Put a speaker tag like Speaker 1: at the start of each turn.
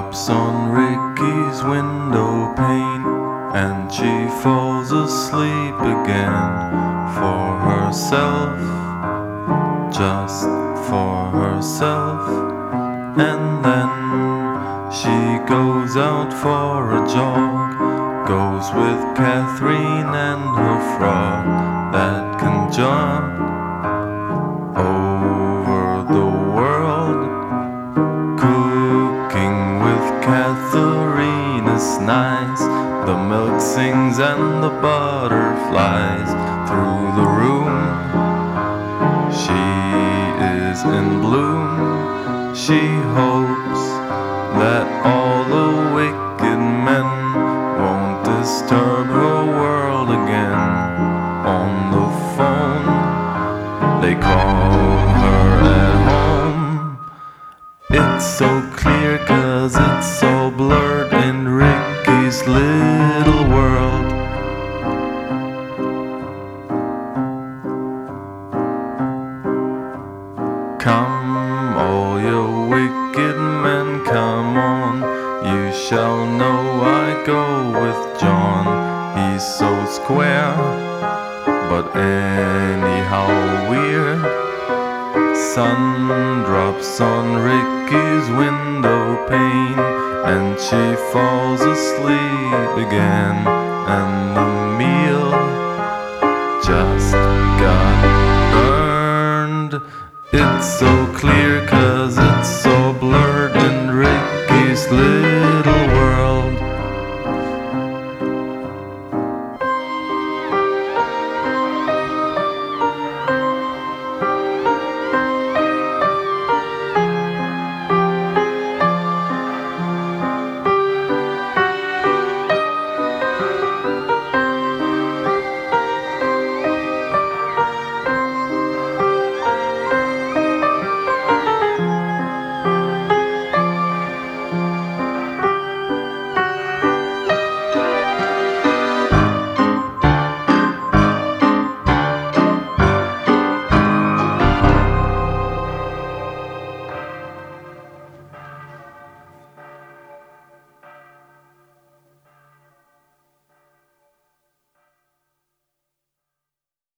Speaker 1: drops on Ricky's window pane, and she falls asleep again for herself, just for herself. And then she goes out for a jog, goes with Catherine and her frog that can jump over the world. Cooking with Catherine is nice. The milk sings and the butter flies through the room. She is in bloom. She hopes that all the wicked men won't disturb her world again. On the phone, they call her at home. It's so clear 'cause it's so blurred in Ricky's little world. Come, all you wicked men, come on. You shall know I go with John. He's so square, but anyhow weird. Sun drops on Ricky's window pane, and she falls asleep again. And the meal just got burned. It's so clear 'cause it's so blurred in Ricky's lips.